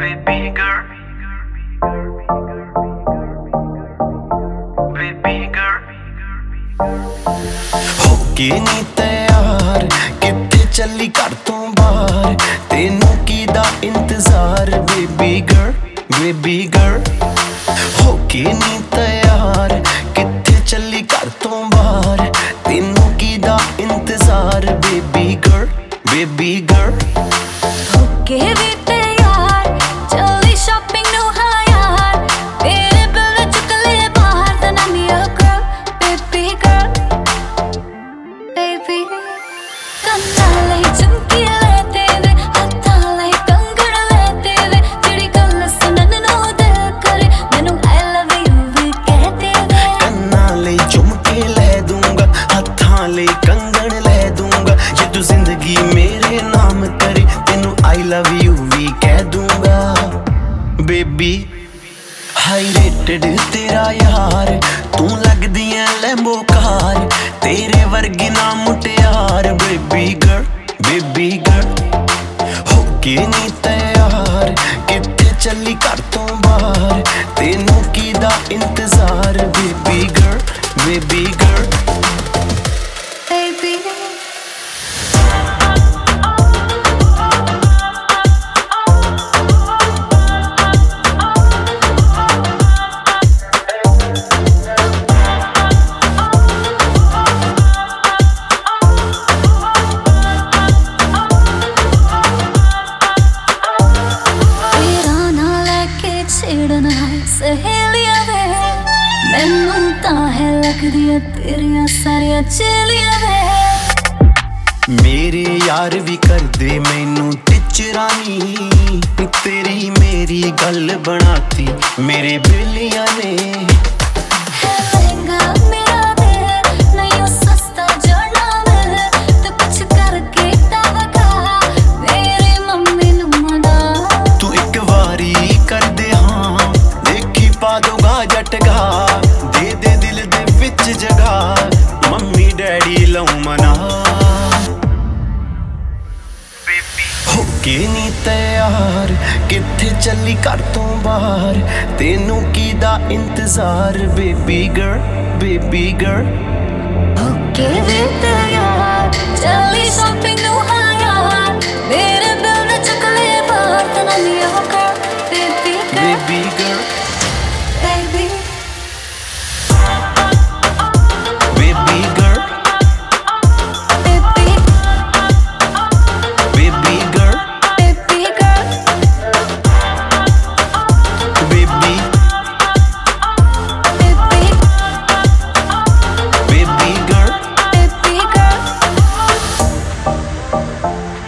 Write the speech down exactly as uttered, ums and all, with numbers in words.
baby girl, baby girl. हो के नी तैयार कित्थे चली घर तो बाहर तेनू कीदा इंतजार बेबी गर्ल बेबी गर्ल हो के नी तैयार कित्थे चली घर तो बाहर तेनू कीदा इंतजार बेबी गर्ल बेबी गर्ल हो के भी तैयार चली शॉपिंग नु हाँ यार तेरे बिल चुक ले बाहर then I'm your girl baby girl baby ਕੰਨਾਂ ਲਈ ਝੁਮਕੀ ਲੈ ਤੇਰੇ ਹੱਥਾਂ ਲਈ ਕੰਗਣ ਲੈ ਤੇਰੇ ਜਿਹੜੀ ਗੱਲ ਸੁਣਨ ਨੂੰ ਦਿਲ ਕਰੇ ਮੈਨੂੰ I love you ਵੀ ਕਹਿ ਤੇਰੇ ਕੰਨਾਂ ਲਈ ਝੁਮਕੇ ਲੈ ਦੂੰਗਾ ਹੱਥਾਂ ਲਈ ਕੰਗਣ ਲੈ ਦੂੰਗਾ ਜੇ ਤੂੰ ਜ਼ਿੰਦਗੀ ਮੇਰੇ ਨਾਮ ਕਰੇ ਤੈਨੂੰ I love you ਵੀ ਕਹਿ ਦੂੰਗਾ ਬੇਬੀ ਹਾਈ ਰੇਟਡ ਤੇਰਾ ਯਾਰ ਤੂੰ ਲੱਗਦੀ ਐ ਲੈਂਬੋ ਕਾਰ ਤੇਰੇ ਵਰਗੀ ਨਾ ਮੁਟਿਆਰ ਬੇਬੀ ਗਰਲ ਬੇਬੀ ਗਰਲ ਹੋ ਕੇ ਨੀ ਤੈयार ਕਿੱਥੇ ਚੱਲੀ ਘਰ ਤੋਂ ਬਾਹਰ ਤੈਨੂੰ ਕੀਦਾ ਇੰਤਜ਼ਾਰ baby girl baby girl baby ਛੇੜਨਾ ਸਹੇਲੀਆਂ ਵੇ ਮੈਨੂੰ ਤਾਂ ਹੈ ਲੱਗਦੀਆਂ ਤੇਰੀਆਂ ਸਾਰੀਆਂ ਚੇਲੀਆਂ ਵੇ ਮੇਰੇ ਯਾਰ ਵੀ ਕਰਦੇ ਮੈਨੂੰ ਟਿਚਰਾਨੀ ਤੇਰੀ ਮੇਰੀ ਗੱਲ ਬਣਾਤੀ ਮੇਰੇ ਬੇਲੀਆਂ ਨੇ ਹੈ ਲਹਿੰਗਾ ਮੇਰਾ ਦੇ ਨਹੀਂ ਉਹ ਸਸਤਾ ਜੜਨਾ ਵੇ ਤੂੰ ਕੁਛ ਕਰਕੇ ਤਾਂ ਵਗਾ ਮੇਰੀ ਮੰਮੀ ਨੂੰ ਮਨਾ ਤੂੰ ਇੱਕ ਵਾਰੀ ਕਰਦੇ ਹਾਂ ਦੇਖੀ ਪਾ ਦੂੰਗਾ ਜਟਗਾ ਦੇ ਦੇ ਦਿਲ ਦੇ ਵਿੱਚ ਜਗਾ ਮੰਮੀ ਡੈਡੀ ਲਾਉ ਮਨਾ ਹੋ ਕੇ ਨੀ ਤੈयार ਕਿੱਥੇ ਚੱਲੀ ਘਰ ਤੋਂ ਬਾਹਰ ਤੈਨੂੰ ਕੀਦਾ ਇੰਤਜ਼ਾਰ ਬੇਬੀ ਗਰਲ ਬੇਬੀ ਗਰਲ ਹੋ ਕੇ ਵੀ ਤੈयार ਚੱਲੀ ਸ਼ਾਪਿੰਗ ਨੂੰ ਹਾਂ ਯਾਰ ਮੇਰੇ ਬਿਲ ਨੂੰ ਚੁੱਕ ਲੈ ਬਾਹਰ then I'm your girl baby girl baby girl baby baby girl baby baby girl baby girl baby baby baby girl baby girl